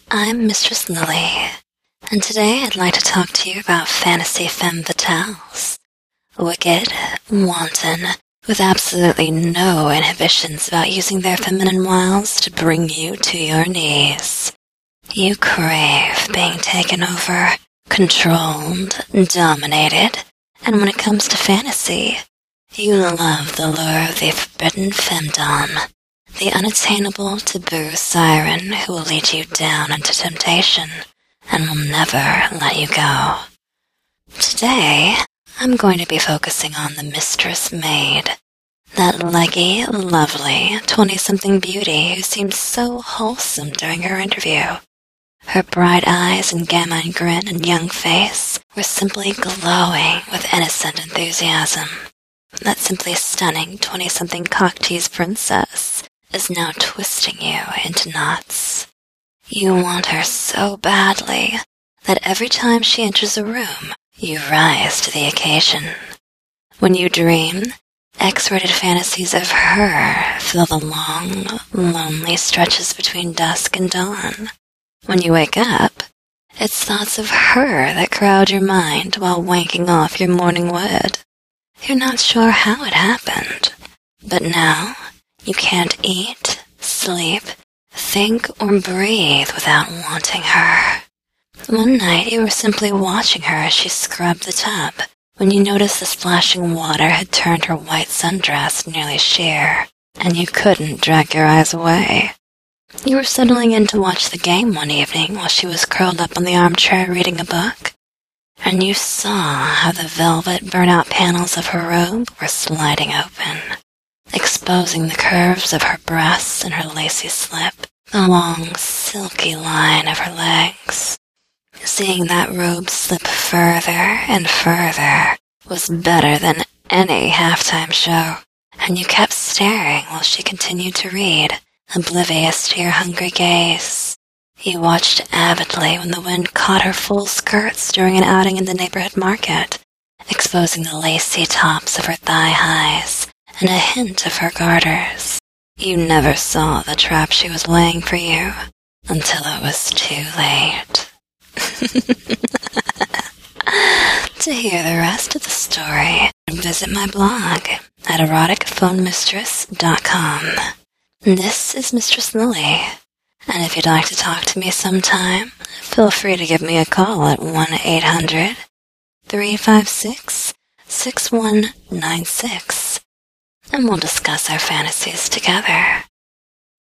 I'm Mistress Lily, and today I'd like to talk to you about fantasy femme fatales. Wicked, wanton, with absolutely no inhibitions about using their feminine wiles to bring you to your knees. You crave being taken over, controlled, dominated, and when it comes to fantasy, you love the lure of the forbidden femdom, the unattainable taboo siren who will lead you down into temptation and will never let you go. Today, I'm going to be focusing on the mistress maid, that leggy, lovely, 20-something beauty who seemed so wholesome during her interview. Her bright eyes and gamine grin and young face were simply glowing with innocent enthusiasm. That simply stunning 20-something cock-teased princess is now twisting you into knots. You want her so badly that every time she enters a room, you rise to the occasion. When you dream, X-rated fantasies of her fill the long, lonely stretches between dusk and dawn. When you wake up, it's thoughts of her that crowd your mind while wanking off your morning wood. You're not sure how it happened, but now you can't eat, sleep, think, or breathe without wanting her. One night you were simply watching her as she scrubbed the tub when you noticed the splashing water had turned her white sundress nearly sheer, and you couldn't drag your eyes away. You were settling in to watch the game one evening while she was curled up on the armchair reading a book, and you saw how the velvet burnout panels of her robe were sliding open, exposing the curves of her breasts and her lacy slip, the long, silky line of her legs. Seeing that robe slip further and further was better than any halftime show, and you kept staring while she continued to read, oblivious to your hungry gaze. You watched avidly when the wind caught her full skirts during an outing in the neighborhood market, exposing the lacy tops of her thigh-highs and a hint of her garters. You never saw the trap she was laying for you until it was too late. To hear the rest of the story, visit my blog at eroticphonemistress.com. This is Mistress Lily, and if you'd like to talk to me sometime, feel free to give me a call at 1-800-356-6196, and we'll discuss our fantasies together.